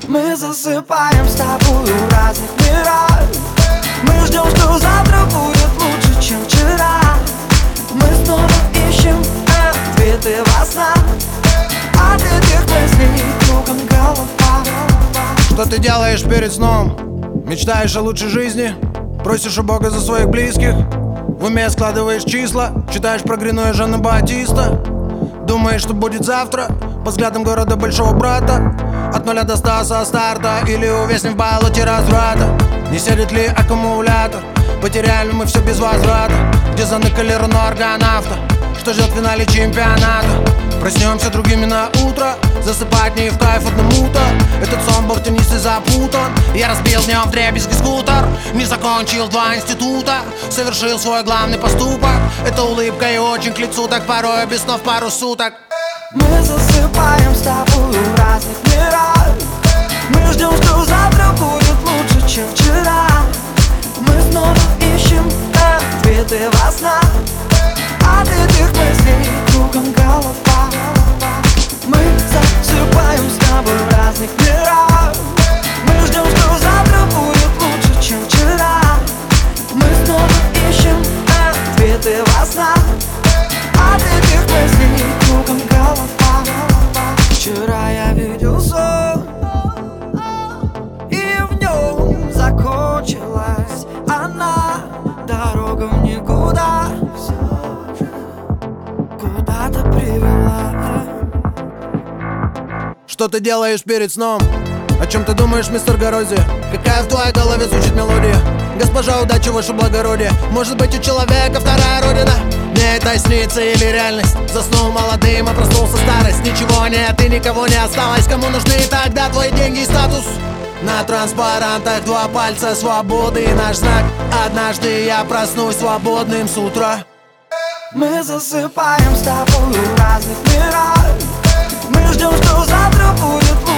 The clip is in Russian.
Мы засыпаем с тобою в разных мирах. Мы ждем, что завтра будет лучше, чем вчера. Мы снова ищем ответы во снах. От этих мыслей кругом голова. Что ты делаешь перед сном? Мечтаешь о лучшей жизни? Просишь у Бога за своих близких? В уме складываешь числа? Читаешь про Грину и Жана Батиста? Думаешь, что будет завтра? По взглядам города большого брата? От 0 до 100 со старта? Или увязнем в болоте разврата? Не сядет ли аккумулятор? Потеряли мы все без возврата? Где заныкали руну аргонавта? Что ждет в финале чемпионата? Проснемся другими на утро. Засыпать не в кайф одному-то. Этот сон был в теннисе запутан. Я разбил днем вдребезги скутер. Не закончил 2 института. Совершил свой главный поступок. Это улыбка и очень к лицу. Так порой без снов пару суток. Мы засыпаем с тобою в разных мирах. Мы ждем, что завтра будет лучше, чем вчера. Мы снова ищем ответы во снах. От этих мыслей кругом голова. Мы засыпаем с тобой в разных мирах. Мы ждем, что завтра будет лучше, чем вчера. Мы снова ищем ответы во снах. От этих мыслей кругом голова. Вчера я видел сон, и в нем закончилась она. Дорога в никуда куда-то привела. Что ты делаешь перед сном? О чем ты думаешь, мистер Горози? Какая в твоей голове звучит мелодия? Госпожа, удачи, ваше благородие. Может быть, у человека вторая родина? Мне это снится или реальность? Заснул молодым, а проснулся старость. Ничего нет и никого не осталось. Кому нужны тогда твои деньги и статус? На транспарантах 2 пальца свободы и наш знак. Однажды я проснусь свободным с утра. Мы засыпаем с тобой в разных мирах. Мы ждем, что завтра будет лучше,